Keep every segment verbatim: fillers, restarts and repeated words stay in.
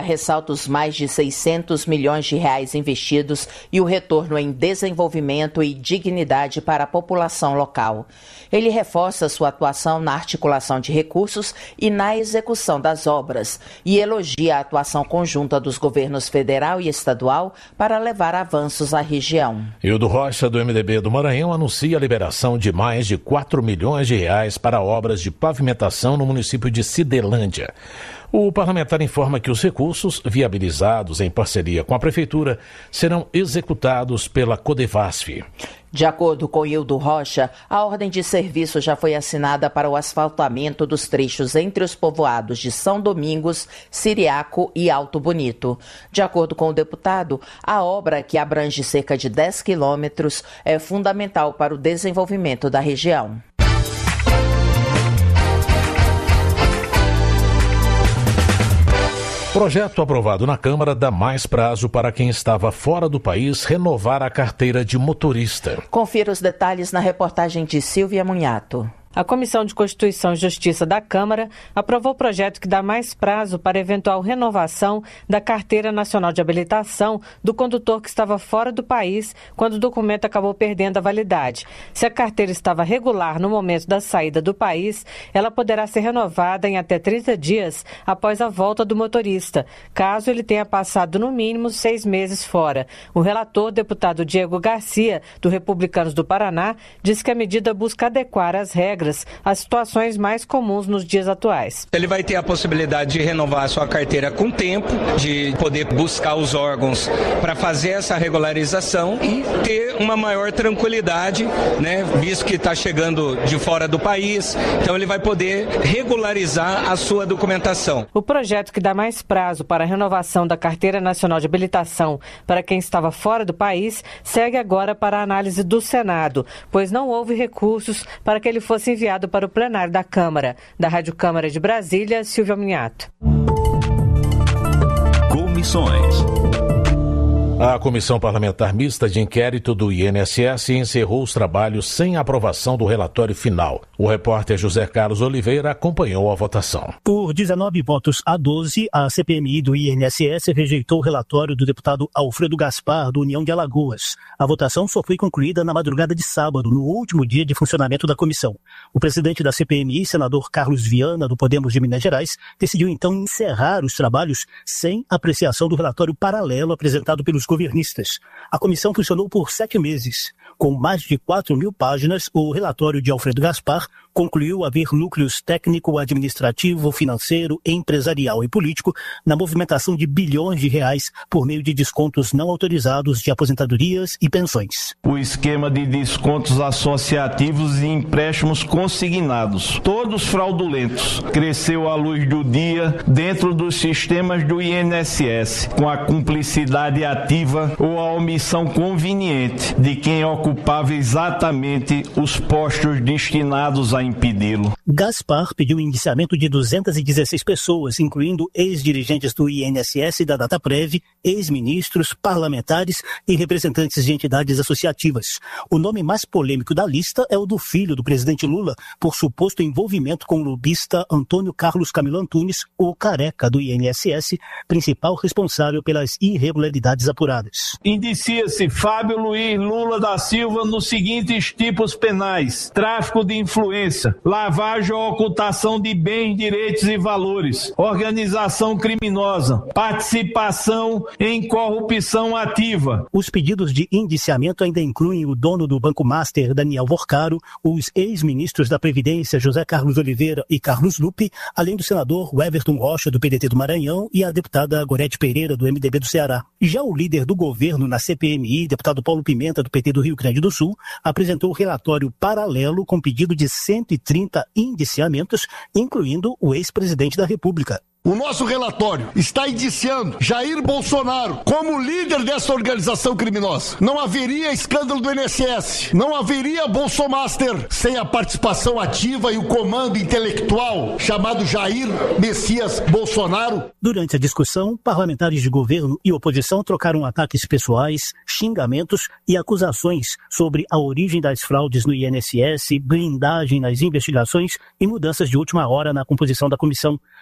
Ressalta os mais de seiscentos milhões de reais investidos e o retorno em desenvolvimento e dignidade para a população local. Ele reforça sua atuação na articulação de recursos e na execução das obras e elogia a atuação conjunta dos governos federal e estadual para levar avanços à região. Hildo Rocha, do M D B do Maranhão, anuncia a liberação de mais de quatro milhões de reais para obras de pavimentação no município de Cidelândia. O parlamentar informa que os recursos, viabilizados em parceria com a Prefeitura, serão executados pela Codevasf. De acordo com Hildo Rocha, a ordem de serviço já foi assinada para o asfaltamento dos trechos entre os povoados de São Domingos, Siriaco e Alto Bonito. De acordo com o deputado, a obra, que abrange cerca de dez quilômetros, é fundamental para o desenvolvimento da região. Projeto aprovado na Câmara dá mais prazo para quem estava fora do país renovar a carteira de motorista. Confira os detalhes na reportagem de Silvia Munhato. A Comissão de Constituição e Justiça da Câmara aprovou o projeto que dá mais prazo para eventual renovação da Carteira Nacional de Habilitação do condutor que estava fora do país quando o documento acabou perdendo a validade. Se a carteira estava regular no momento da saída do país, ela poderá ser renovada em até trinta dias após a volta do motorista, caso ele tenha passado no mínimo seis meses fora. O relator, deputado Diego Garcia, do Republicanos do Paraná, diz que a medida busca adequar as regras as situações mais comuns nos dias atuais. Ele vai ter a possibilidade de renovar a sua carteira com tempo, de poder buscar os órgãos para fazer essa regularização e ter uma maior tranquilidade, né, visto que está chegando de fora do país, então ele vai poder regularizar a sua documentação. O projeto que dá mais prazo para a renovação da Carteira Nacional de Habilitação para quem estava fora do país segue agora para a análise do Senado, pois não houve recursos para que ele fosse enviado para o plenário da Câmara. Da Rádio Câmara de Brasília, Silvia Munhato. Comissões. A Comissão Parlamentar Mista de Inquérito do I N S S encerrou os trabalhos sem aprovação do relatório final. O repórter José Carlos Oliveira acompanhou a votação. Por dezenove votos a doze, a C P M I do I N S S rejeitou o relatório do deputado Alfredo Gaspar, do União de Alagoas. A votação só foi concluída na madrugada de sábado, no último dia de funcionamento da comissão. O presidente da C P M I, senador Carlos Viana, do Podemos de Minas Gerais, decidiu então encerrar os trabalhos sem apreciação do relatório paralelo apresentado pelos governistas. A comissão funcionou por sete meses. Com mais de quatro mil páginas, o relatório de Alfredo Gaspar concluiu haver núcleos técnico, administrativo, financeiro, empresarial e político na movimentação de bilhões de reais por meio de descontos não autorizados de aposentadorias e pensões. O esquema de descontos associativos e empréstimos consignados, todos fraudulentos, cresceu à luz do dia dentro dos sistemas do I N S S, com a cumplicidade ativa ou a omissão conveniente de quem ocupava exatamente os postos destinados a impedi-lo. Gaspar pediu o indiciamento de duzentas e dezesseis pessoas, incluindo ex-dirigentes do I N S S e da Dataprev, ex-ministros, parlamentares e representantes de entidades associativas. O nome mais polêmico da lista é o do filho do presidente Lula, por suposto envolvimento com o lobista Antônio Carlos Camilo Antunes, o careca do I N S S, principal responsável pelas irregularidades apuradas. Indicia-se Fábio Luiz Lula da Silva nos seguintes tipos penais: tráfico de influência, lavagem ou ocultação de bens, direitos e valores, organização criminosa, participação em corrupção ativa. Os pedidos de indiciamento ainda incluem o dono do Banco Master, Daniel Vorcaro, os ex-ministros da Previdência, José Carlos Oliveira e Carlos Lupe, além do senador Everton Rocha, do P D T do Maranhão, e a deputada Gorete Pereira, do M D B do Ceará. Já o líder do governo na C P M I, deputado Paulo Pimenta, do P T do Rio Grande do Sul, apresentou o relatório paralelo com pedido de cento e trinta indiciamentos, incluindo o ex-presidente da República. O nosso relatório está indiciando Jair Bolsonaro como líder dessa organização criminosa. Não haveria escândalo do I N S S, não haveria Bolsomaster sem a participação ativa e o comando intelectual chamado Jair Messias Bolsonaro. Durante a discussão, parlamentares de governo e oposição trocaram ataques pessoais, xingamentos e acusações sobre a origem das fraudes no I N S S, blindagem nas investigações e mudanças de última hora na composição da comissão.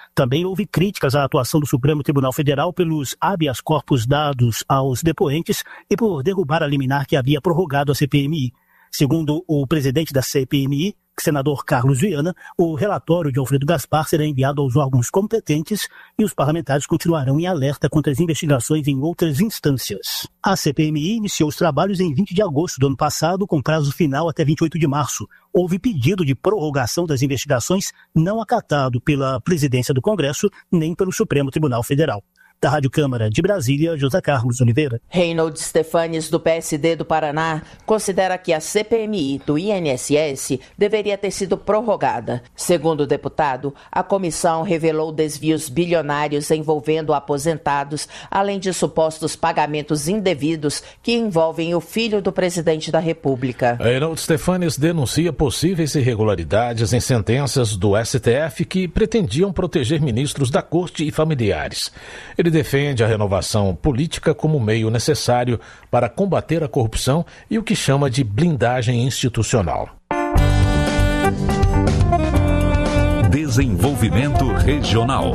Também houve críticas à atuação do Supremo Tribunal Federal pelos habeas corpus dados aos depoentes e por derrubar a liminar que havia prorrogado a C P M I. Segundo o presidente da C P M I, senador Carlos Viana, o relatório de Alfredo Gaspar será enviado aos órgãos competentes e os parlamentares continuarão em alerta contra as investigações em outras instâncias. A C P M I iniciou os trabalhos em vinte de agosto do ano passado, com prazo final até vinte e oito de março. Houve pedido de prorrogação das investigações não acatado pela presidência do Congresso nem pelo Supremo Tribunal Federal. Da Rádio Câmara de Brasília, José Carlos Oliveira. Reinhold Stefanes, do P S D do Paraná, considera que a C P M I do I N S S deveria ter sido prorrogada. Segundo o deputado, a comissão revelou desvios bilionários envolvendo aposentados, além de supostos pagamentos indevidos que envolvem o filho do presidente da República. Reinhold Stefanes denuncia possíveis irregularidades em sentenças do S T F que pretendiam proteger ministros da corte e familiares. Ele defende a renovação política como meio necessário para combater a corrupção e o que chama de blindagem institucional. Desenvolvimento Regional.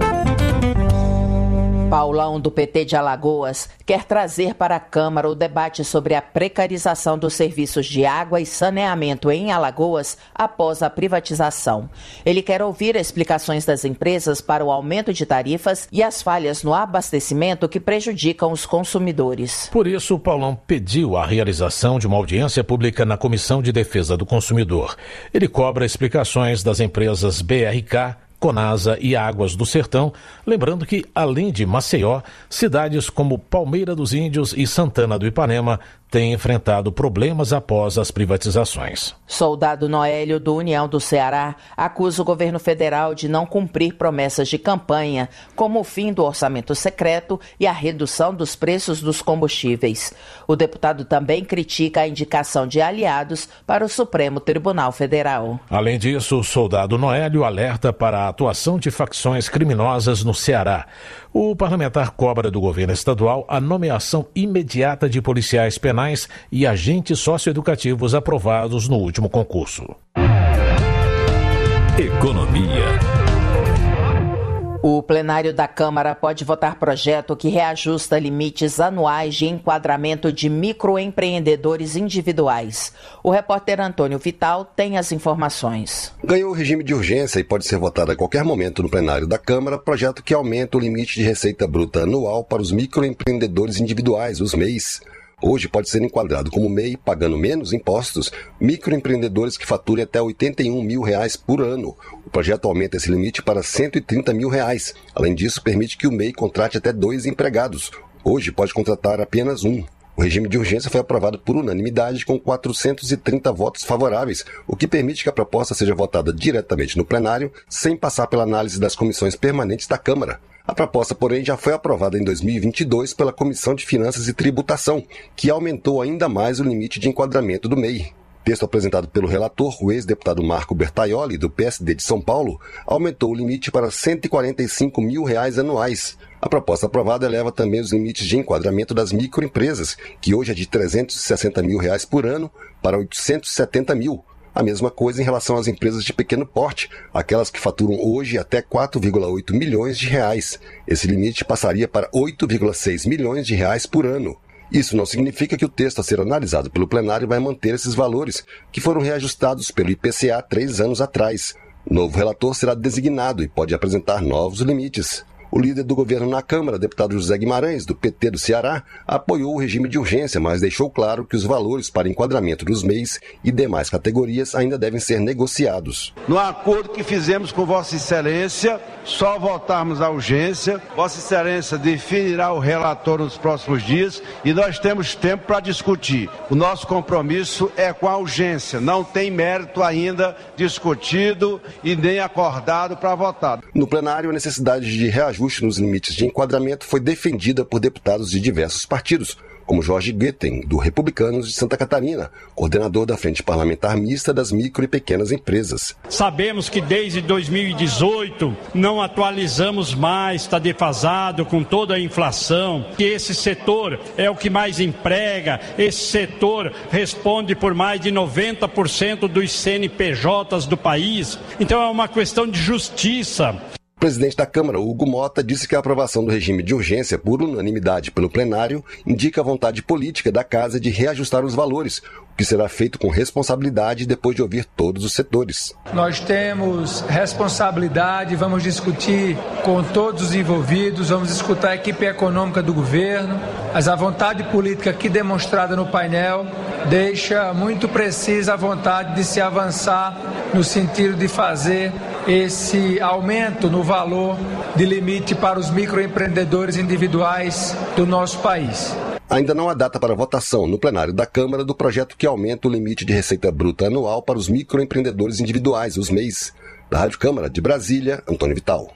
Paulão, do P T de Alagoas, quer trazer para a Câmara o debate sobre a precarização dos serviços de água e saneamento em Alagoas após a privatização. Ele quer ouvir explicações das empresas para o aumento de tarifas e as falhas no abastecimento que prejudicam os consumidores. Por isso, o Paulão pediu a realização de uma audiência pública na Comissão de Defesa do Consumidor. Ele cobra explicações das empresas B R K, Conasa e Águas do Sertão, lembrando que, além de Maceió, cidades como Palmeira dos Índios e Santana do Ipanema têm enfrentado problemas após as privatizações. Soldado Noélio, do União do Ceará, acusa o governo federal de não cumprir promessas de campanha, como o fim do orçamento secreto e a redução dos preços dos combustíveis. O deputado também critica a indicação de aliados para o Supremo Tribunal Federal. Além disso, o soldado Noélio alerta para a atuação de facções criminosas no Ceará. O parlamentar cobra do governo estadual a nomeação imediata de policiais penais e agentes socioeducativos aprovados no último concurso. Economia. O plenário da Câmara pode votar projeto que reajusta limites anuais de enquadramento de microempreendedores individuais. O repórter Antônio Vital tem as informações. Ganhou o regime de urgência e pode ser votado a qualquer momento no plenário da Câmara, projeto que aumenta o limite de receita bruta anual para os microempreendedores individuais, os M E Is. Hoje pode ser enquadrado como M E I, pagando menos impostos, microempreendedores que faturem até oitenta e um mil reais por ano. O projeto aumenta esse limite para cento e trinta mil reais. Além disso, permite que o M E I contrate até dois empregados. Hoje pode contratar apenas um. O regime de urgência foi aprovado por unanimidade com quatrocentos e trinta votos favoráveis, o que permite que a proposta seja votada diretamente no plenário, sem passar pela análise das comissões permanentes da Câmara. A proposta, porém, já foi aprovada em dois mil e vinte e dois pela Comissão de Finanças e Tributação, que aumentou ainda mais o limite de enquadramento do M E I. Texto apresentado pelo relator, o ex-deputado Marco Bertaioli, do P S D de São Paulo, aumentou o limite para cento e quarenta e cinco mil reais anuais. A proposta aprovada eleva também os limites de enquadramento das microempresas, que hoje é de trezentos e sessenta mil reais por ano, para oitocentos e setenta mil. A mesma coisa em relação às empresas de pequeno porte, aquelas que faturam hoje até quatro vírgula oito milhões de reais. Esse limite passaria para oito vírgula seis milhões de reais por ano. Isso não significa que o texto a ser analisado pelo plenário vai manter esses valores, que foram reajustados pelo I P C A três anos atrás. O novo relator será designado e pode apresentar novos limites. O líder do governo na Câmara, deputado José Guimarães, do P T do Ceará, apoiou o regime de urgência, mas deixou claro que os valores para enquadramento dos M E Is e demais categorias ainda devem ser negociados. No acordo que fizemos com Vossa Excelência, só votarmos a urgência, Vossa Excelência definirá o relator nos próximos dias e nós temos tempo para discutir. O nosso compromisso é com a urgência, não tem mérito ainda discutido e nem acordado para votar. No plenário, a necessidade de reajuste nos limites de enquadramento foi defendida por deputados de diversos partidos, como Jorge Guetem, do Republicanos de Santa Catarina, coordenador da Frente Parlamentar Mista das Micro e Pequenas Empresas. Sabemos que desde dois mil e dezoito não atualizamos mais, está defasado com toda a inflação, que esse setor é o que mais emprega, esse setor responde por mais de noventa por cento dos C N P Js do país, então é uma questão de justiça. O presidente da Câmara, Hugo Mota, disse que a aprovação do regime de urgência por unanimidade pelo plenário indica a vontade política da Casa de reajustar os valores, o que será feito com responsabilidade depois de ouvir todos os setores. Nós temos responsabilidade, vamos discutir com todos os envolvidos, vamos escutar a equipe econômica do governo, mas a vontade política aqui demonstrada no painel deixa muito precisa a vontade de se avançar no sentido de fazer esse aumento no valor de limite para os microempreendedores individuais do nosso país. Ainda não há data para votação no plenário da Câmara do projeto que aumenta o limite de receita bruta anual para os microempreendedores individuais, os M E Is. Da Rádio Câmara de Brasília, Antônio Vital.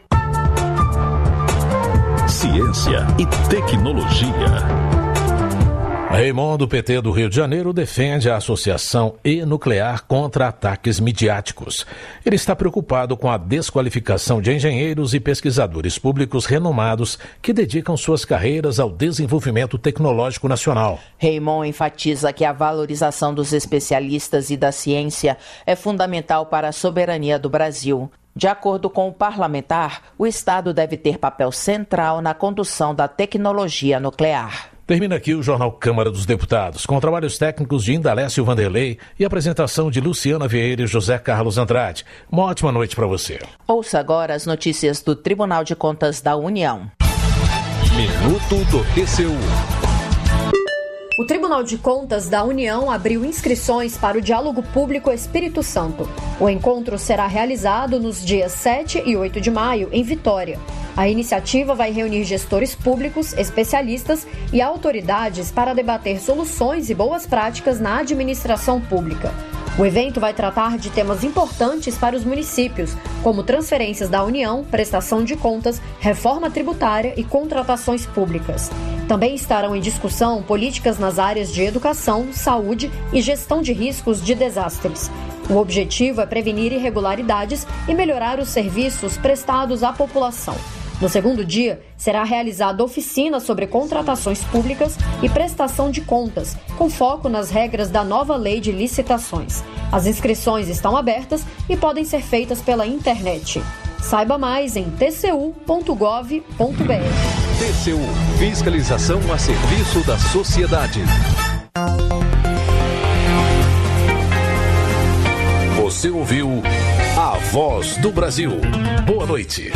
Ciência e tecnologia. Raymond, do P T do Rio de Janeiro, defende a Associação E-Nuclear contra ataques midiáticos. Ele está preocupado com a desqualificação de engenheiros e pesquisadores públicos renomados que dedicam suas carreiras ao desenvolvimento tecnológico nacional. Raymond enfatiza que a valorização dos especialistas e da ciência é fundamental para a soberania do Brasil. De acordo com o parlamentar, o Estado deve ter papel central na condução da tecnologia nuclear. Termina aqui o Jornal Câmara dos Deputados, com trabalhos técnicos de Indalécio Vanderlei e apresentação de Luciana Vieira e José Carlos Andrade. Uma ótima noite para você. Ouça agora as notícias do Tribunal de Contas da União. Minuto do T C U. O Tribunal de Contas da União abriu inscrições para o Diálogo Público Espírito Santo. O encontro será realizado nos dias sete e oito de maio, em Vitória. A iniciativa vai reunir gestores públicos, especialistas e autoridades para debater soluções e boas práticas na administração pública. O evento vai tratar de temas importantes para os municípios, como transferências da União, prestação de contas, reforma tributária e contratações públicas. Também estarão em discussão políticas nas áreas de educação, saúde e gestão de riscos de desastres. O objetivo é prevenir irregularidades e melhorar os serviços prestados à população. No segundo dia, será realizada oficina sobre contratações públicas e prestação de contas, com foco nas regras da nova lei de licitações. As inscrições estão abertas e podem ser feitas pela internet. Saiba mais em t c u ponto gov ponto b r. T C U, fiscalização a serviço da sociedade. Você ouviu A Voz do Brasil. Boa noite.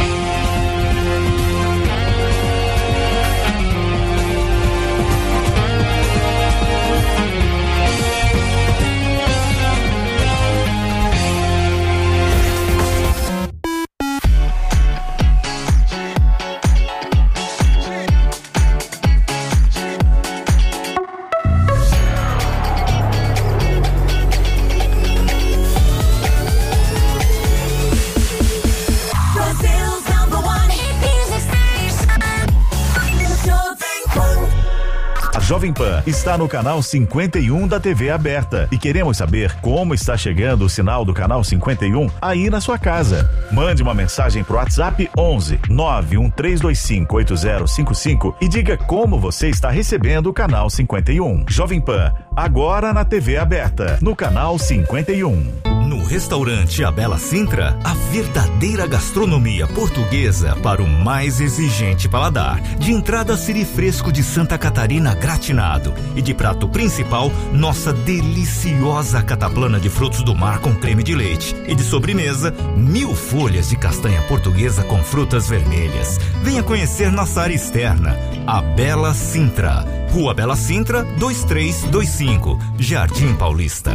Jovem Pan está no canal cinquenta e um da T V aberta e queremos saber como está chegando o sinal do canal cinquenta e um aí na sua casa. Mande uma mensagem pro WhatsApp onze nove um três dois cinco oito zero cinco cinco e diga como você está recebendo o canal cinquenta e um. Jovem Pan, agora na T V aberta, no canal cinquenta e um. No restaurante A Bela Sintra, a verdadeira gastronomia portuguesa para o mais exigente paladar. De entrada, siri fresco de Santa Catarina gratinado. E de prato principal, nossa deliciosa cataplana de frutos do mar com creme de leite. E de sobremesa, mil folhas de castanha portuguesa com frutas vermelhas. Venha conhecer nossa área externa, A Bela Sintra. Rua Bela Sintra, dois três dois cinco, Jardim Paulista.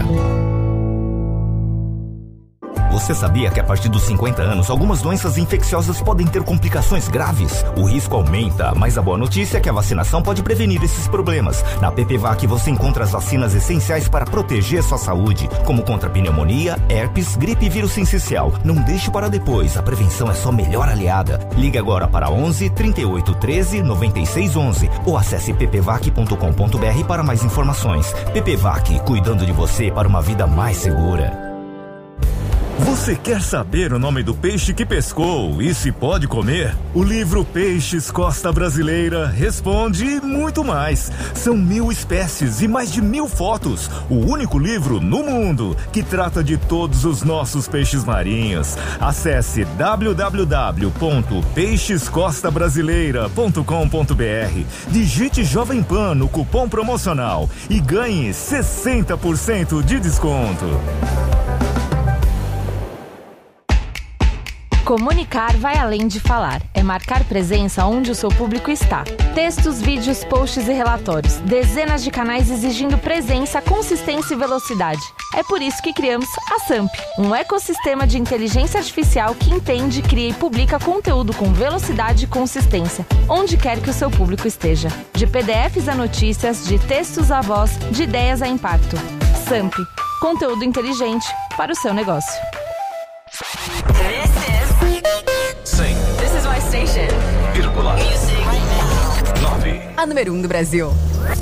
Você sabia que a partir dos cinquenta anos, algumas doenças infecciosas podem ter complicações graves? O risco aumenta, mas a boa notícia é que a vacinação pode prevenir esses problemas. Na PPVAC você encontra as vacinas essenciais para proteger sua saúde, como contra pneumonia, herpes, gripe e vírus sincicial. Não deixe para depois, a prevenção é sua melhor aliada. Ligue agora para onze, trinta e oito, treze, noventa e seis, onze ou acesse p p vac ponto com ponto b r para mais informações. PPVAC, cuidando de você para uma vida mais segura. Você quer saber o nome do peixe que pescou e se pode comer? O livro Peixes Costa Brasileira responde e muito mais. São mil espécies e mais de mil fotos. O único livro no mundo que trata de todos os nossos peixes marinhos. Acesse w w w ponto peixes costa brasileira ponto com ponto b r. Digite Jovem Pan no cupom promocional e ganhe sessenta por cento de desconto. Comunicar vai além de falar. É marcar presença onde o seu público está. Textos, vídeos, posts e relatórios. Dezenas de canais exigindo presença, consistência e velocidade. É por isso que criamos a Samp, um ecossistema de inteligência artificial que entende, cria e publica conteúdo com velocidade e consistência, onde quer que o seu público esteja. De P D Fs a notícias, de textos a voz, de ideias a impacto. Samp, conteúdo inteligente para o seu negócio. Sim. This is my station. Vírgula. Music. Nove. A número um do Brasil.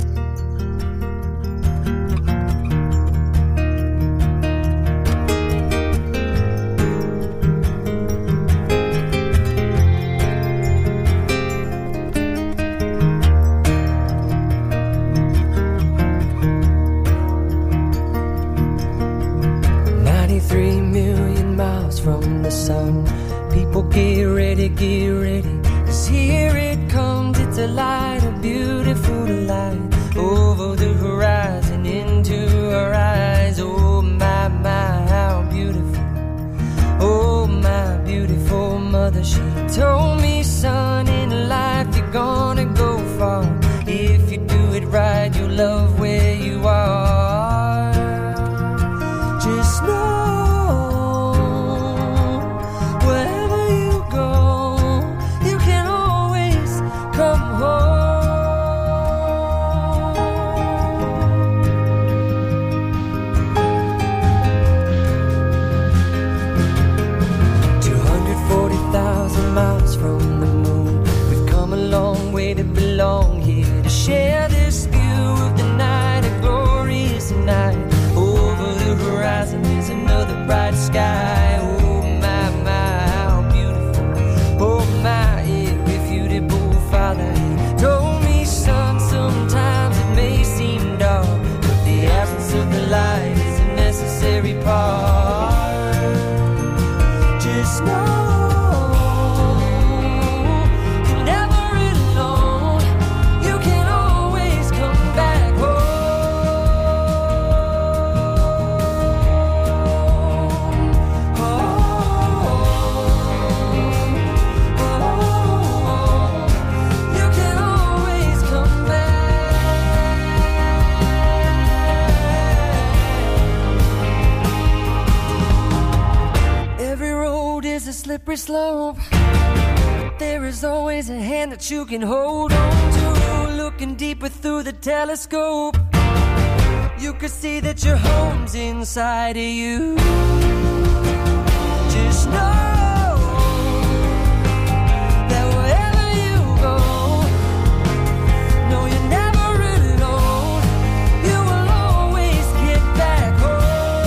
ninety-three million miles from the sun. People get ready, get ready, 'cause here it comes, it's a light, a beautiful light, over the horizon, into our eyes. Oh my, my, how beautiful. Oh my beautiful mother, she told me, son, in life you're gonna go far. If you do it right, you'll love where you are. Just know miles from the moon, we've come a long way to belong here, to share this view of the night, a glorious night. Over the horizon is another bright sky. Oh my, my, how beautiful. Oh my, irrefutable Father, he told me, son, sometimes it may seem dark, but the absence of the light is a necessary part. Just know slippery slope, but there is always a hand that you can hold on to. Looking deeper through the telescope, you could see that your home's inside of you. Just know that wherever you go, no, you're never alone. You will always get back home.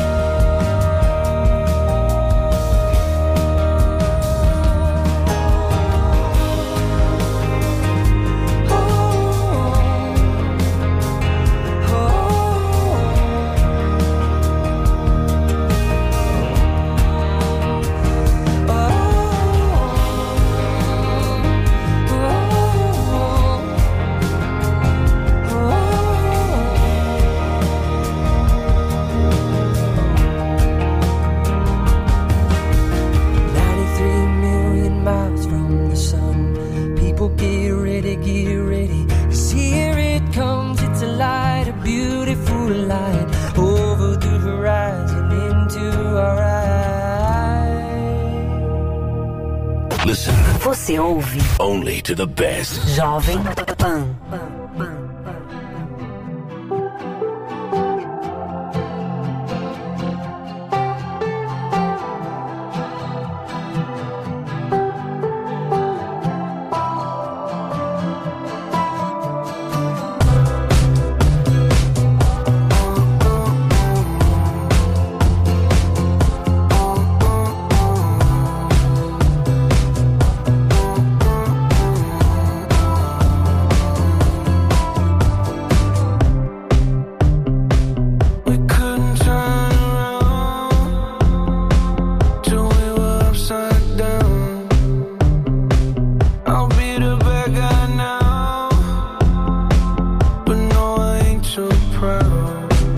Get ready, get ready, 'cause here it comes, it's a light, a beautiful light, over the horizon, into our eyes. Listen. Você ouve Only to the best. Jovem Pan. crown.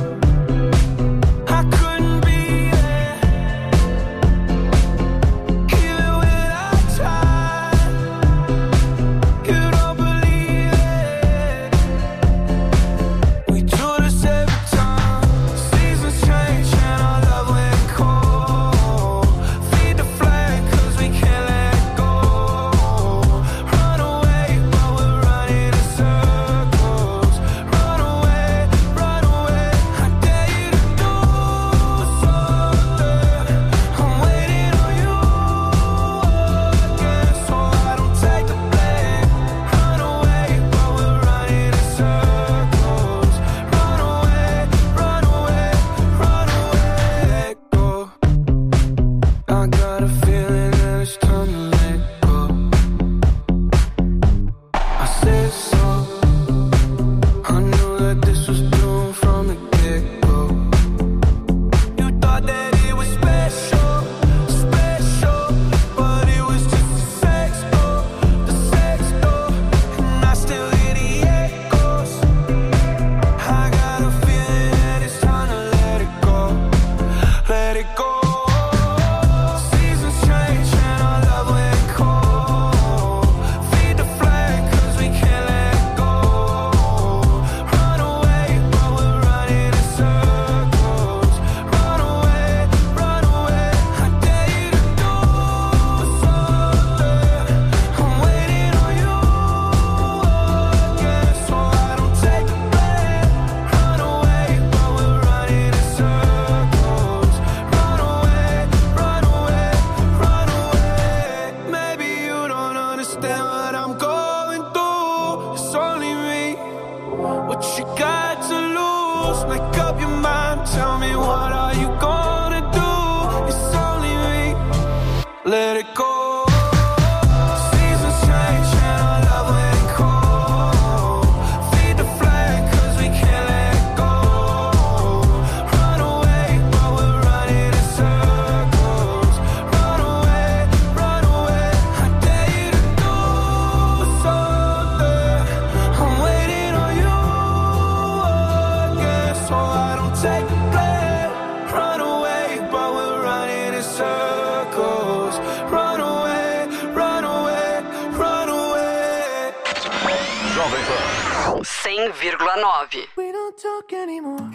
cem vírgula nove. We don't talk anymore.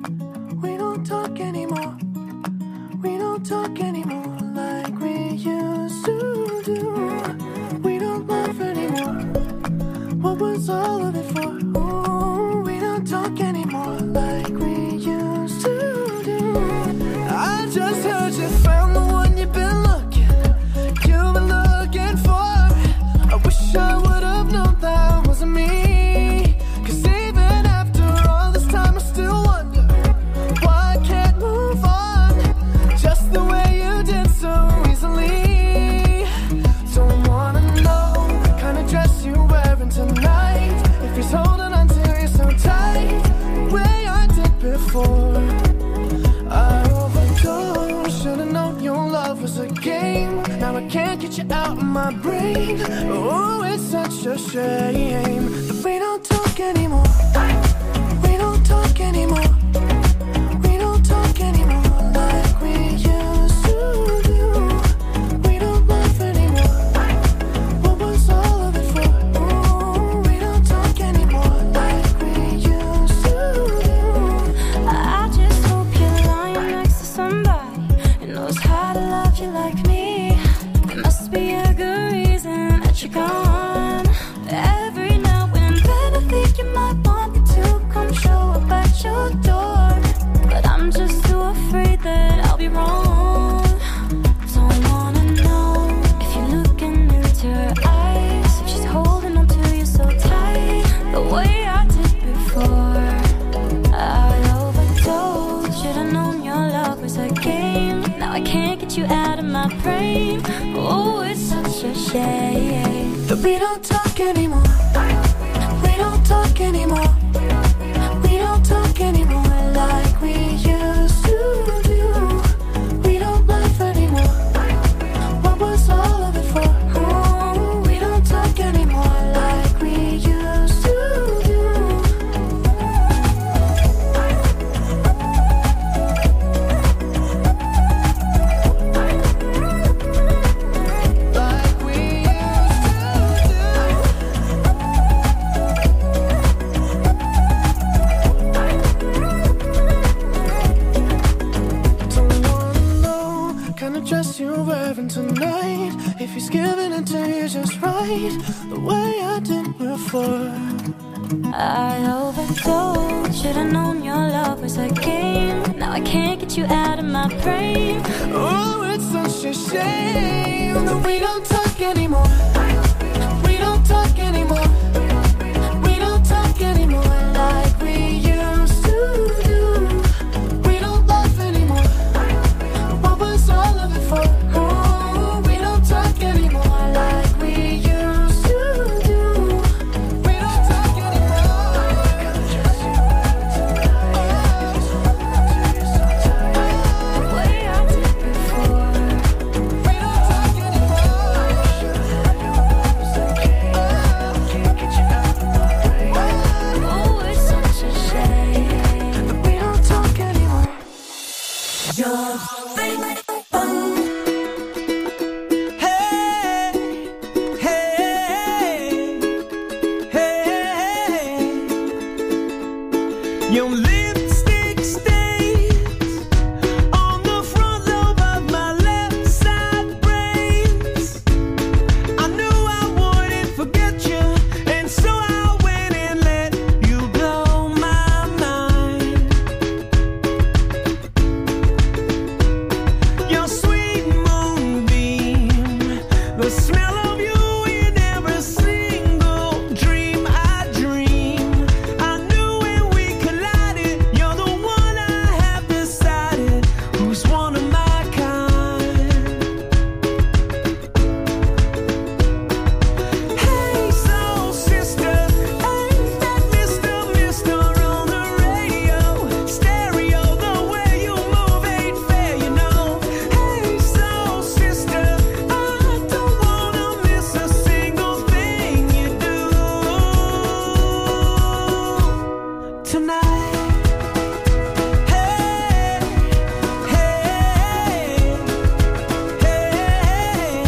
We don't talk anymore. We don't talk anymore like we used to do. We don't laugh anymore. What was all of it for? Ooh, we don't talk anymore like we used to do. I just heard you found the one you've been looking. You've been looking for. I wish I would have known that wasn't me. Now I can't get you out of my brain. Oh, it's such a shame that we don't talk anymore. We don't talk anymore. We don't talk anymore like we used to do. We don't laugh anymore. What was all of it for? Ooh, we don't talk anymore like we used to do. I just hope you're lying next to somebody who knows how to love you like me. Be a good reason that you're gone. Every I overdosed. Should've known your love was a game. Now I can't get you out of my brain. Oh, it's such a shame that we don't talk anymore. We don't talk anymore. We don't talk anymore like we used to do. We don't love anymore. What was all of it for? Oh, we don't talk anymore like we used to do. We don't talk anymore. Way I did before. We don't talk anymore. Oh, it's such a shame that we don't talk anymore. You're Your lipstick stains on the front lobe of my left side brains. I knew I wouldn't forget you, and so I went and let you blow my mind. Your sweet moonbeam, the smell of you in every single dream I dream. I knew when we collided, you're the one I have decided who's one of my kind. Hey, soul sister, ain't that Mister Mister on the radio? Stereo, the way you move ain't fair, you know. Hey, soul sister, I don't wanna miss a single thing you do tonight. Hey, hey, hey,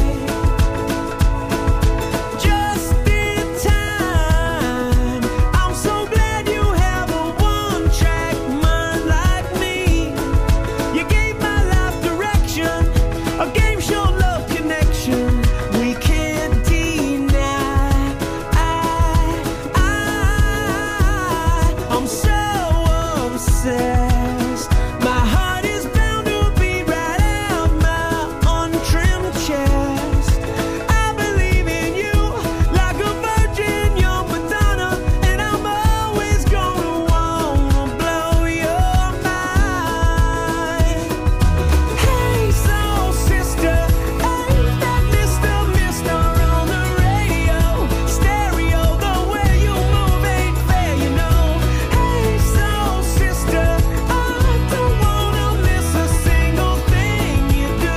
just in time. I'm so glad you have a one-track mind like me. You gave my life direction, a game show love connection we can't deny. I, I, I'm so obsessed. My heart is bound to beat right out my untrimmed chest. I believe in you like a virgin, young Madonna, and I'm always gonna wanna blow your mind. Hey, soul sister, ain't that Mister Mister on the radio? Stereo, the way you move ain't fair, you know. Hey, soul sister, I don't wanna miss a single thing you do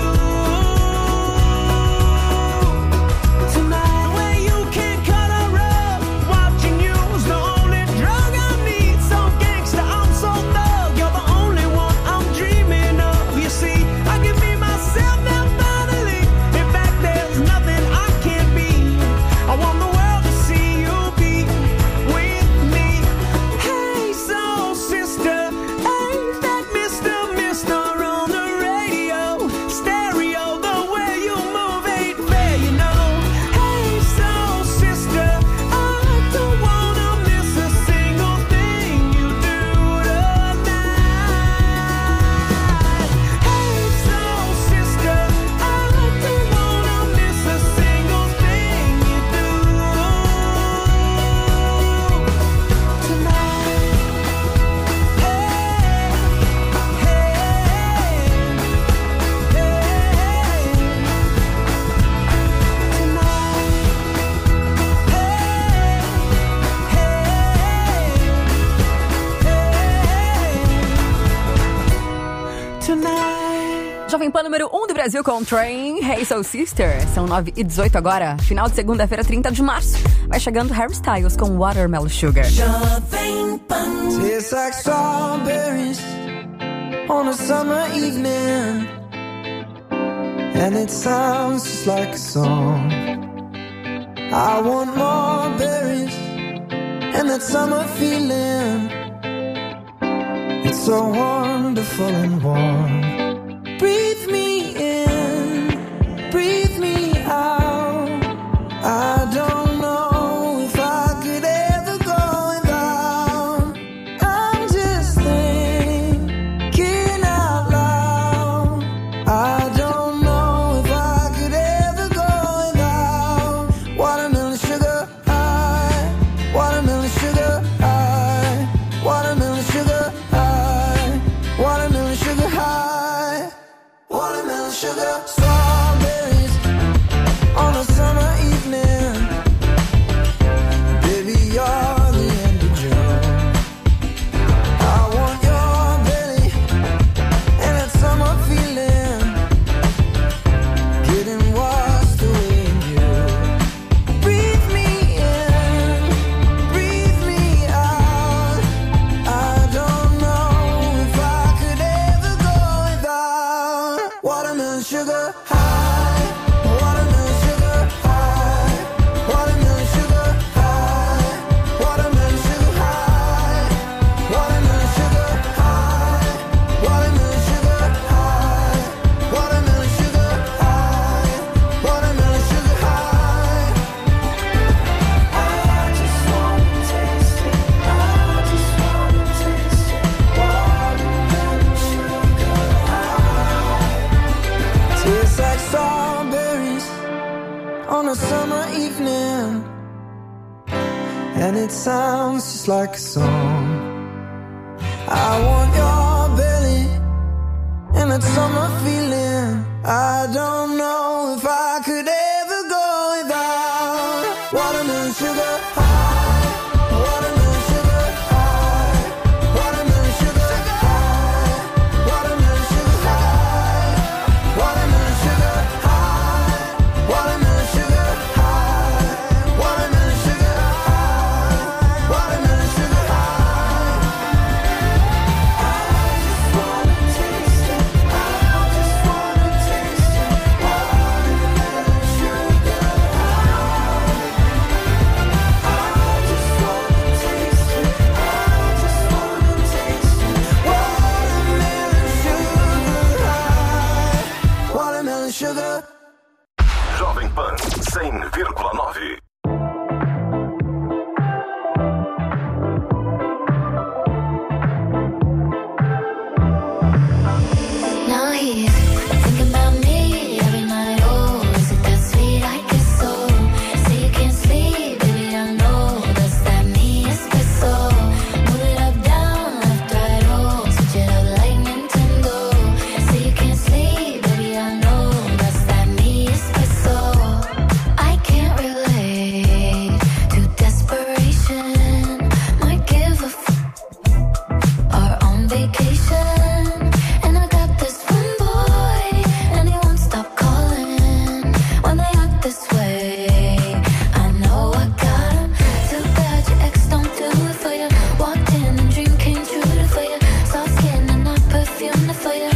tonight. Where you can cut a rug, watching you's the only drug I need. So gangsta, I'm so thug, you're the only one I'm dreaming of. You see, I can be myself now finally. In fact, there's nothing I can't be. I want the world to see you be with me. Hey, soul sister, ain't that Mister Mister on the radio? Stereo, the way you move ain't fair, you know. Hey, soul sister, I don't wanna miss a single thing you do tonight. Hey, soul sister, I don't wanna miss a single thing you do tonight. Jovem Pan número um do Brasil com Train, Hey Soul Sister. São nove e dezoito agora, final de segunda-feira, trinta de março. Vai chegando Harry Styles com Watermelon Sugar. Jovem Pan. Tastes like strawberries on a summer evening, and it sounds just like a song. I want more berries and that summer feeling. It's so wonderful and warm. Breathe me in, breathe me out. I don't know if I could ever it sounds just like a song. I want your belly and that summer feeling. I don't know if I could ever go without watermelon sugar high, watermelon sugar high, watermelon sugar high, watermelon sugar high, watermelon sugar high, watermelon sugar high, watermelon sugar high, watermelon sugar high. I just wanna taste it. I just wanna taste it. Watermelon sugar high. I just wanna taste it. I just wanna taste it. Watermelon sugar high. Watermelon sugar. Jovem Pan cem vírgula nove. Now he's thinking about me every night. Oh, is it that sweet? I guess so. Say you can't sleep, baby, I know that's that me espresso. Move it up, down, left, right, oh, switch it up like Nintendo. Say you can't sleep, baby, I know that's that me espresso. I can't relate to desperation. Might give a f- are on vacation. And I got this one boy, and he won't stop calling when they act this way. I know I got him. Too bad your ex don't do it for you. Walked in and dream came true for you. Soft skin and not perfume for you.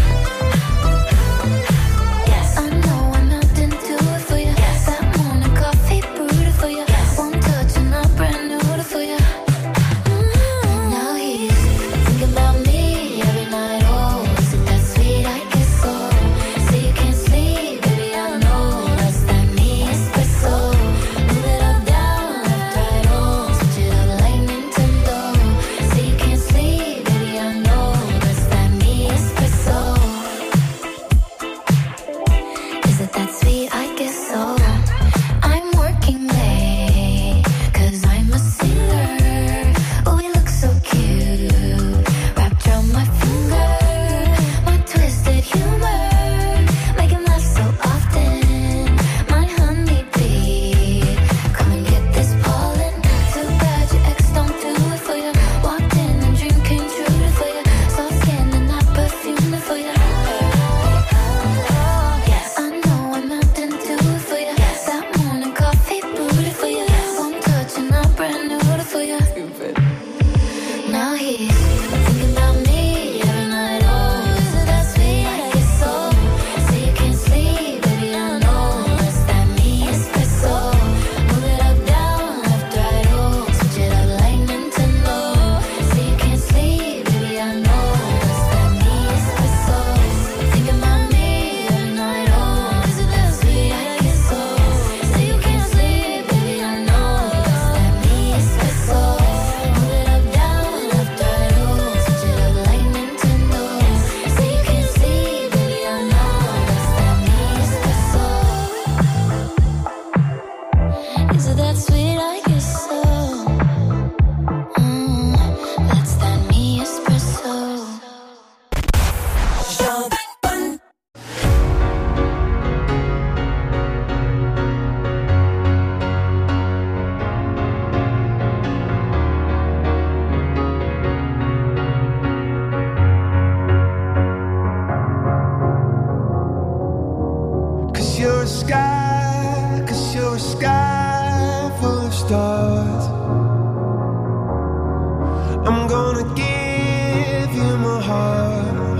Yes, I know I melted into it for you. Yes, that morning coffee brewed for you. Yes, one touch and I'm brand new for you. Now he's thinking about me every night. Oh, is it that sweet? I guess so. Say you can't sleep, baby, I know that's that me espresso. Move it up, down, left, right, oh, switch it up like Nintendo. Say you can't sleep, baby, I know that's that me espresso. Is it that sweet? I guess so. I'm working late, cause I'm a singer. Oh, we look so cute, wrapped around my finger. My twisted humor, make him laugh so often. My honeybee, come and get this pollen. Too bad your ex don't do it for you. Walked in and dream came true for you. Soft skin and not perfume for you. Yes, I know I'm melting into it for you. That morning coffee brewed for you. One touch and I'm brand new for you. Now he's thinking about me every night. Oh, is it that sweet? I guess so. Say you can't sleep, baby, I know that's that me espresso. Move it up, down, left, right, oh, switch it up like Nintendo. Say you can't sleep, baby, I know that's that me espresso. Thinking about me every night. Oh, is it that sweet? I guess so. Say you can't sleep, baby, I know that's that me espresso. Move it up, down, left, right, oh, switch it up like Nintendo. Say you can't sleep, baby, I know that's that me espresso. Is it that sweet? I guess so. Mm, that's that me espresso. Cause you're a sky, cause you're a sky full of stars. I'm gonna give you my heart.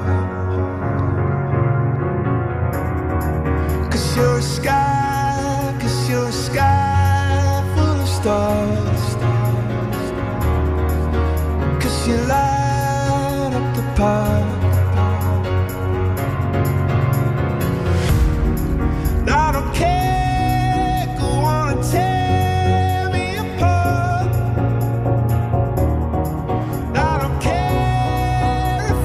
Cause you're a sky, cause you're a sky full of stars. Cause you light up the park. I don't care, go on and tear me apart. I don't care if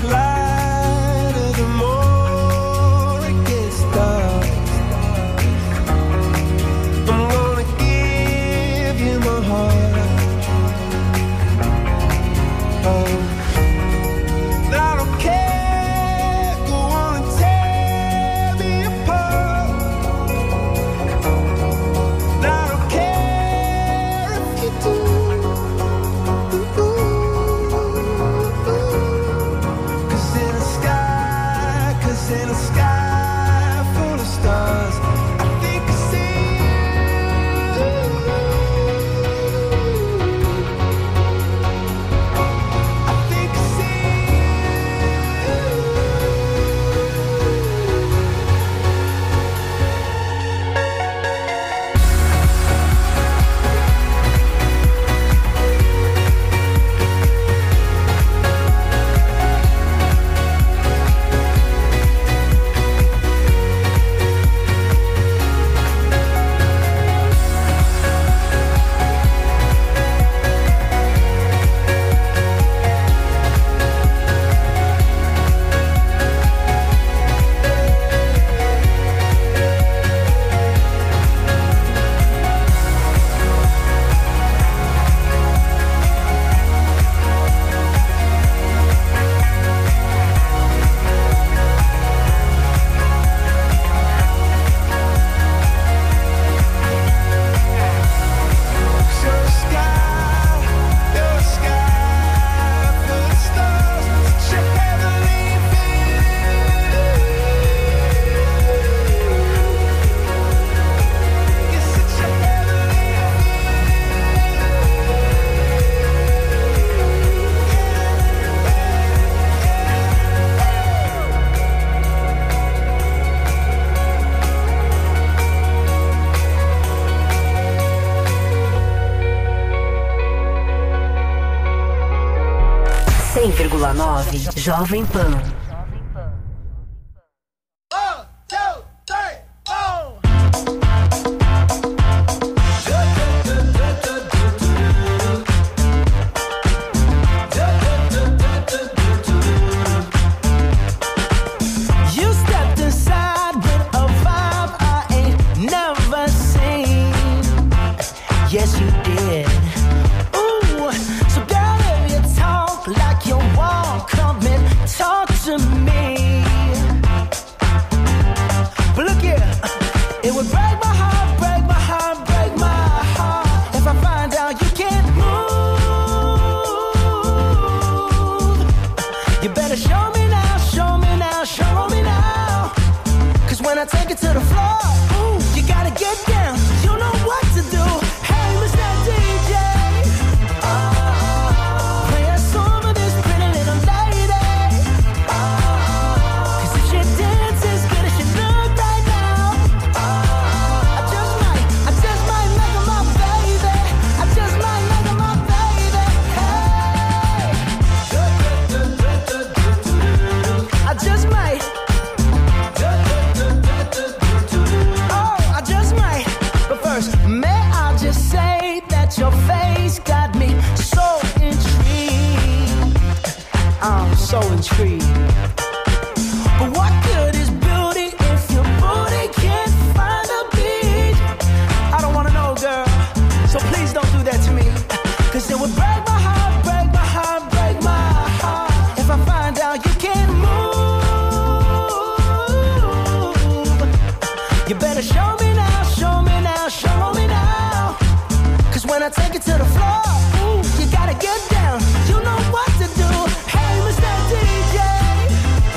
lighter, the more it gets dark. I'm gonna give you my heart. Oh, I don't care, go on and tear me apart. I don't care if you do. Cause in a sky, cause in a sky full of stars, I think I see you. I think I see cem vírgula nove Jovem Pan. You stepped inside with a vibe I ain't never seen. Yes, you did. Ooh, so girl, if you talk like you want, come and talk to me. But look here, it would break my heart, break my heart, break my heart if I find out you can't move. You better show me now, show me now, show me now. Cause when I take it to the floor, ooh, you gotta get down. You know what to do. Hey, Mister D J, oh, play a song for this pretty little lady. Oh, cause if she dances as good as she look right now, oh, I just might, I just might make her my baby. I just might make her my baby. Hey, I just might. Oh, I just might. But first, may I just say that your face got me so intrigued. I'm so intrigued. But what good is beauty if your booty can't find a beat? I don't wanna know, girl. So please don't do that to me. Cause it would break my heart, break my heart, break my heart if I find out you can't move. You better show me now, show me now, show me now. Cause when I take it to the floor, ooh, you gotta get down. You know what to do. Hey, Mister D J,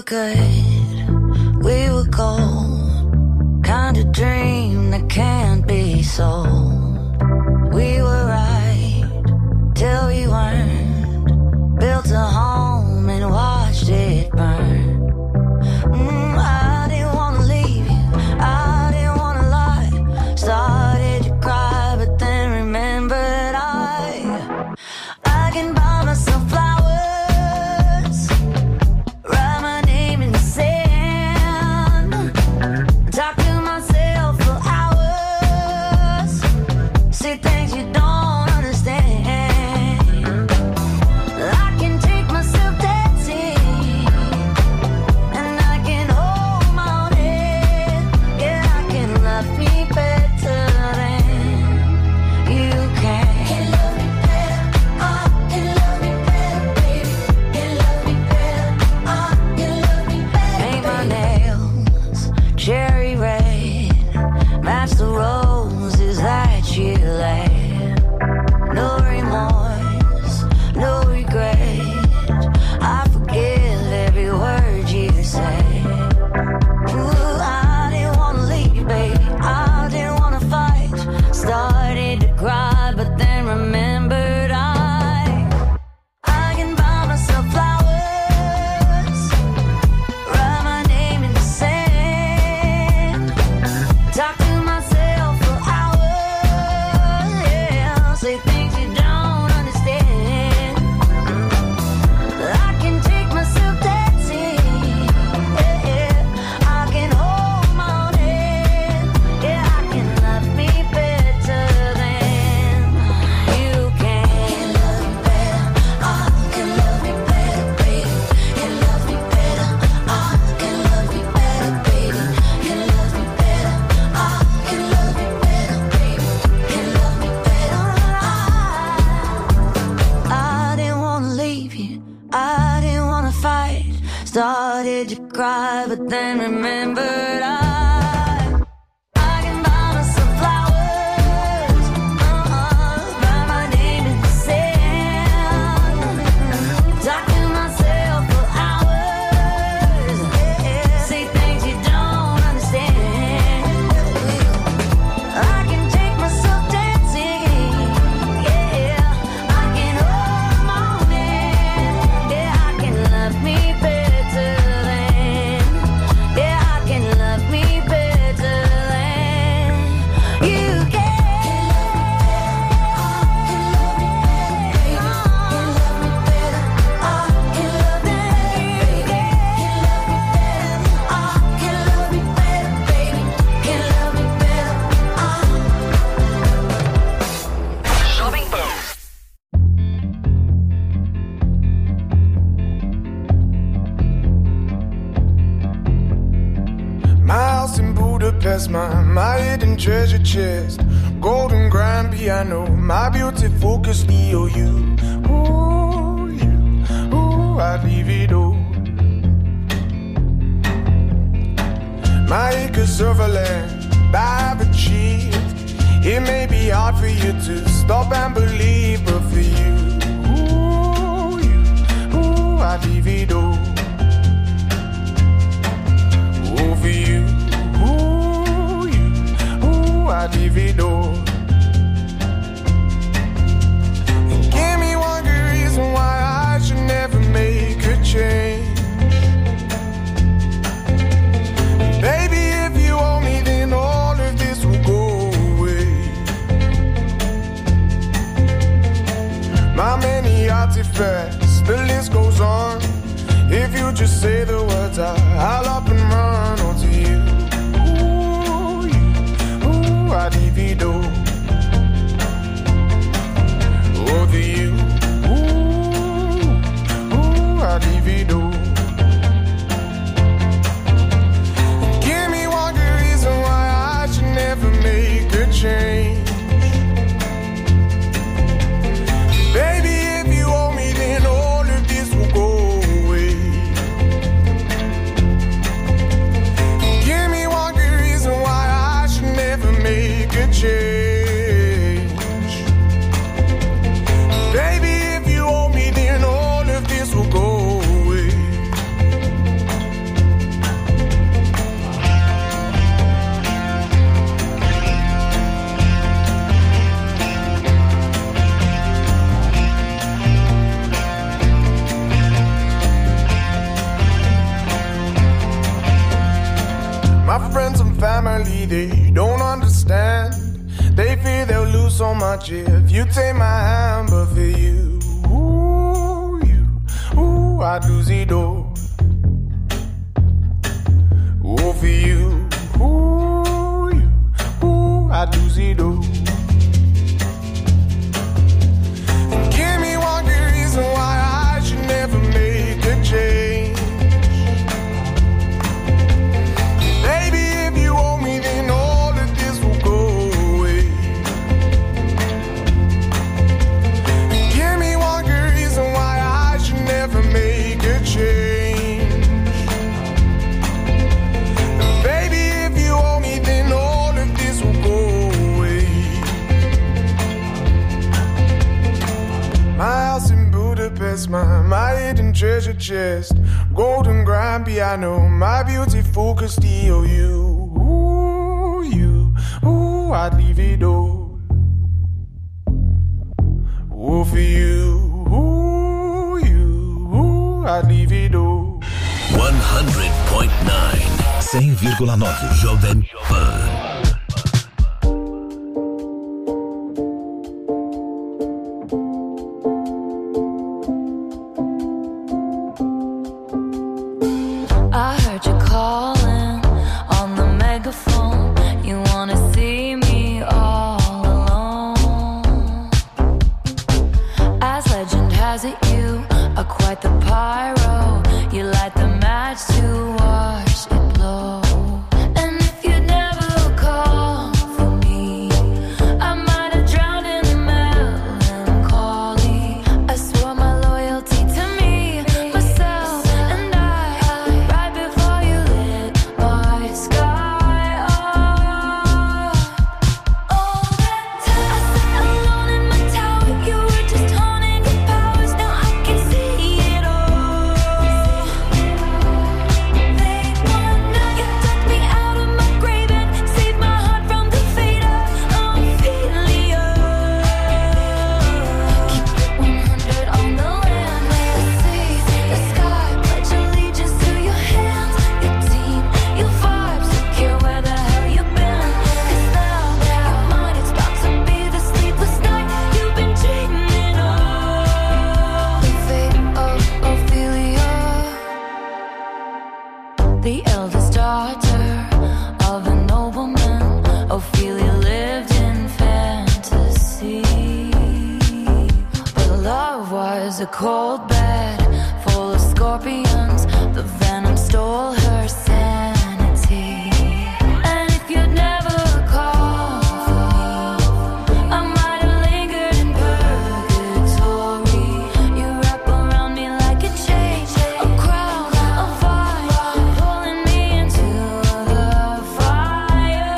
were good, we were gold. Kind of dream that can't be sold. We were right till we weren't. Built a home and watched it burn. Mm, I didn't wanna leave you, I didn't wanna lie. Started to cry, but then remembered I I can buy myself flowers, write my name in the sand, talk to myself for hours, say things you don't understand. I can take myself dancing, and I can hold my own head. Yeah, I can love me better than you can. Can love me better, oh, can love me better, baby. Can love me better, oh, can love me better. Paint my nails cherry red, match the roses that you laid. No remorse, no regret. I forgive every word you say. Ooh, I didn't wanna leave, baby. I didn't wanna fight. Started to cry, but then remembered I I can buy myself flowers, write my name in the sand, talk to myself for hours, yeah, say things you don't understand. I can take myself dancing, yeah, yeah. I can hold my own head, yeah, I can love me better than you can. Can love me better, oh, can love me better, baby. Can love me better, oh, can love me better, baby. Can love me better, oh, can love me better, baby. Can love me better, oh. I didn't wanna leave you, I didn't wanna fight. Started to cry, but then remembered I I can buy myself flowers, uh-uh, write my name in the sand, talk to myself for hours, yeah, say things you don't understand. I can take myself dancing, yeah, I can hold my own hand, yeah, I can love me better than, yeah, I can love me better than you can. Jovem Pan. My house in Budapest, my, my hidden treasure chest, golden grand piano, my beauty focus, E O U. Ooh, you, ooh, I'd leave it all. My acres of land I've achieved. It may be hard for you to stop and believe, but for you, ooh, you, ooh, I'd leave it all. Ooh, for you, ooh, you, ooh, I'd leave it all. And give me one good reason why I should never make a change. Baby, if you owe me, then all of this will go away. My many artifacts, the list goes on. If you just say the words, I, I'll up and run onto you. Ooh, you, ooh, I'd leave it all. Oh, the you, ooh, ooh, I'd leave it all. Give me one good reason why I should never make a change. Baby, if you owe me, then all of this will go away. Give me one good reason why I should never make a change. They fear they'll lose so much if you take my hand, but for you, ooh, you, ooh, I'd lose it all. Ooh, for you, ooh, you, ooh, I'd lose it all. Give me one good reason why I should never make a change. Baby, if you owe me, then all of this will go away. Give me one good reason why I should never make a change. Baby, if you owe me, then all of this will go away. My house in Budapest, my, my hidden treasure chest, golden grand piano, my beautiful Castillo. You, ooh, you, ooh, I'd leave it all. Ooh, for you, ooh, you, ooh, I'd leave it all. one hundred point nine. cem vírgula nove Jovem Pan. I heard you calling on the megaphone. You wanna see me all alone. As legend has it, you are quite the pyro. You light the match to watch it blow. And if you'd never call for me, I might have drowned in the melancholy. I swore my loyalty to me, myself, and I. Right before you lit my sky up. All that time I sat alone in my tower, you were just honing your powers. Now I can see it all. They wanna, you dug me out of my grave and saved my heart from the fate of Ophelia. Keep it one hundred on the land, the sea, the sky. Pledge allegiance to your hands, your team, your vibes. Don't care where the hell you've been, 'cause now your mind is about to be the sleepless night you've been dreaming of. The fate of Ophelia, the eldest daughter of a nobleman. Ophelia lived in fantasy, but love was a cold bed full of scorpions. The venom stole her sanity. And if you'd never called for me, I might have lingered in purgatory. You wrap around me like a chain, a crown, a vine, pulling me into the fire.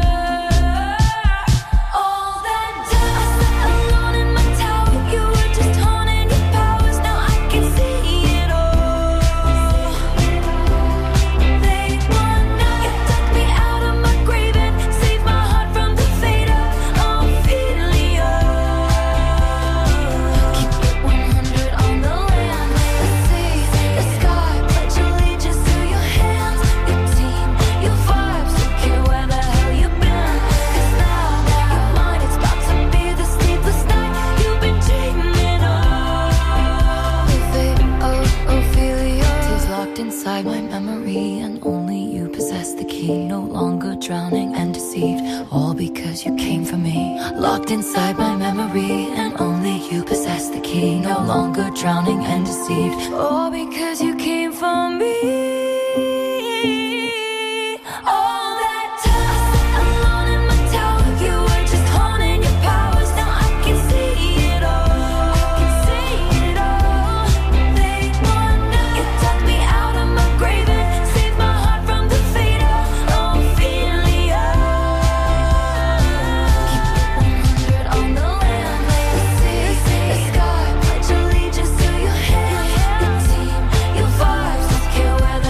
All that time I sat alone in my tower, you were just honing your powers. Now I can see it all. They wanna, you dug me out of my grave and saved my heart from the fate of Ophelia. Keep it one hundred on the land, the sea, the sky. Pledge allegiance to your hands, your team, your vibes. Don't care where the hell you've been, 'cause now your mind is about to be the sleepless night you've been dreaming of. The fate of Ophelia is locked inside my memory, and only you possess the key. No longer drowning and deceived, all because you came for me. Locked inside my memory, and only you possess the key. No longer drowning and deceived, all because you came for me. All that time I sat alone in my tower, you were just honing your powers. Now I can see it all. I can see it all. They wanna, you dug me out of my grave and saved my heart from the fate of Ophelia. Keep it one hundred on the land, the sea, the sky. Pledge allegiance to your hands, your team, your vibes. Don't care where the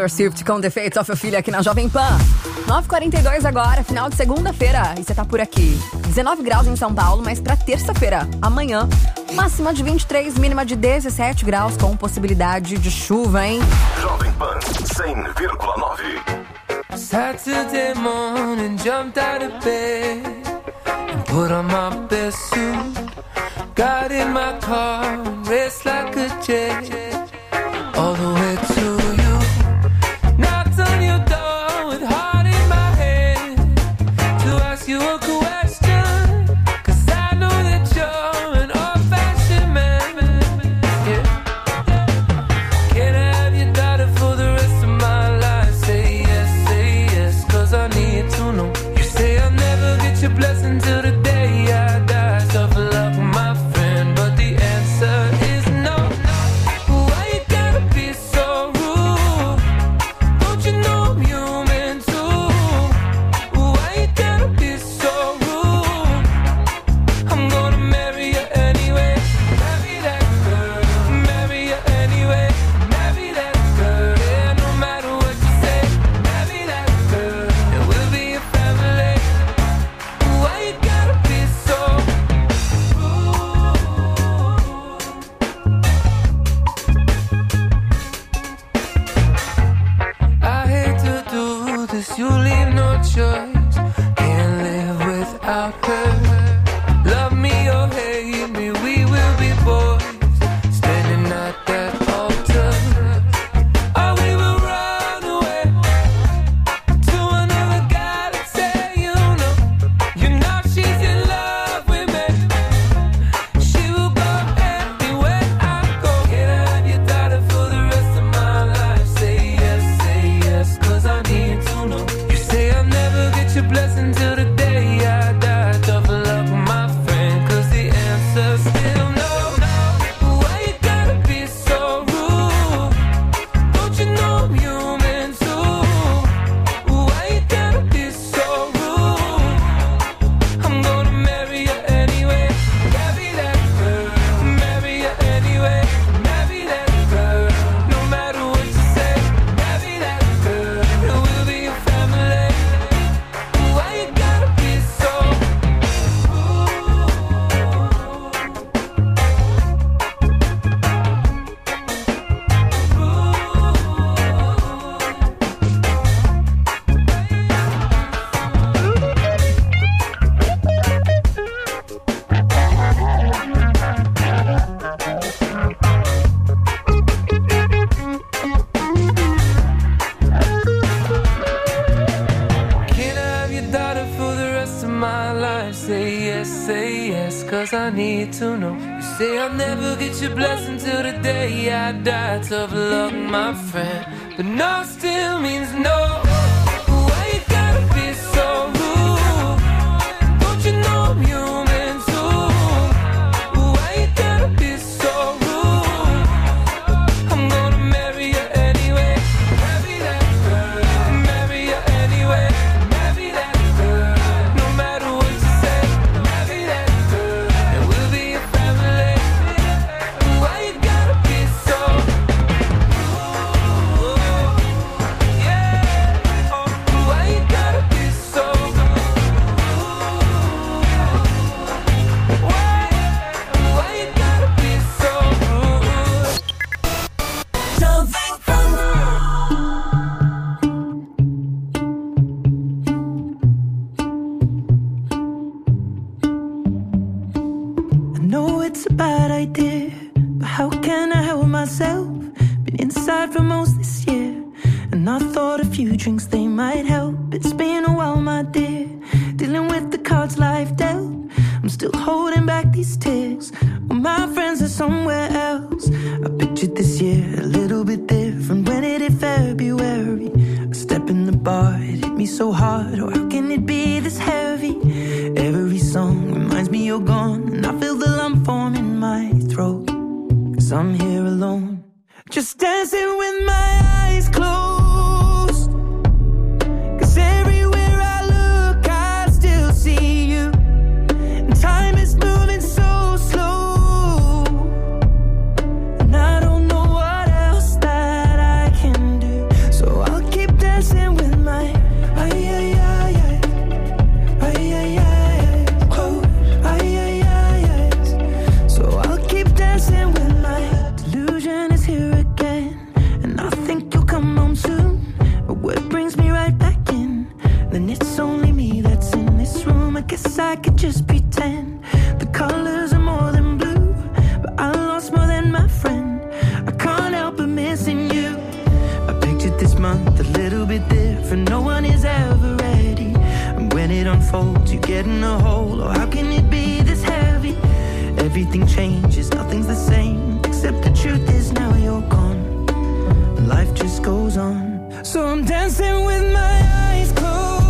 Taylor Swift com The Fates of Ophelia aqui na Jovem Pan. nove e quarenta e dois agora, final de segunda-feira. E você tá por aqui. dezenove graus em São Paulo, mas pra terça-feira, amanhã, máxima de vinte e três, mínima de dezessete graus, com possibilidade de chuva, hein? Jovem Pan cem vírgula nove. Saturday morning, jumped out of bed and put on my best suit. Got in my car, raced like a jet all the way to you. Knocked on your door with heart in my hand to ask you a question, 'cause I know that you're an old-fashioned man. Yeah. Can I have your daughter for the rest of my life? Say yes, say yes, 'cause I need to know. You say I'll never get your blessing till the day I die. Tough luck, my friend, but the answer is no. Why you gotta be so rude? Don't you know I'm human too? Why you gotta be so rude? I'm gonna marry you anyway. Marry that girl. Marry you anyway. Marry that girl. Yeah, no matter what you say. Marry that girl. And we'll be a family. Why you gotta be so I hate to do this, you leave no choice. Can't live without her. Love me or hate me, we will be boys, standing at that altar. Or we will run away to another guy that say you know. You know she's in love with me. She will go anywhere I go. Can I have your daughter for the rest of my life? Say yes, say yes, 'cause I need to know. You say I'll never get your blessing till the day I die. Tough luck, my friend, 'cause the answer's still no. Why you gotta be so rude? Don't you know I'm human too? Why you gotta be so rude? I'm gonna marry you anyway. Marry that girl. Marry you anyway. Marry that girl. No matter what you say. Marry that girl. And we'll be a family. Why you gotta be so Can I have your daughter for the rest of my life? Say yes, say yes, 'cause I need to know. You say I'll never get your blessing till the day I die. Tough luck, my friend, but no still means no. Why you gotta be so rude? Don't you know I'm human too? Why you gotta be so rude? I'm gonna marry you anyway. Marry that girl. Marry you anyway. Marry that girl. No matter what you say. Marry that girl. And we'll be a family. Why you gotta be so rude? Yeah. Why you gotta be so Why? Why you gotta be so rude? Jovem Pan. I know it's a bad idea, but how can I help myself? Been inside for most this year, and I thought a few drinks they might help. It's been a while, my dear, dealing with the cards life dealt. I'm still holding back these tears, well, my friends are somewhere else. I pictured this year a little bit different. When it hit February, a step in the bar, it hit me so hard. Oh, how can it be this heavy? Every song reminds me you're gone, and I feel the lump form in my throat, 'cause I'm here alone, just dancing with my eyes closed. 'Cause everywhere I look, I still see you. And time is moving so slow, and I don't know what else that I can do. So I guess I could just pretend the colors are more than blue, but I lost more than my friend. I can't help but missing you. I pictured this month a little bit different. No one is ever ready, and when it unfolds, you get in a hole. Oh, how can it be this heavy? Everything changes, nothing's the same, except the truth is now you're gone, and life just goes on. So I'm dancing with my eyes closed.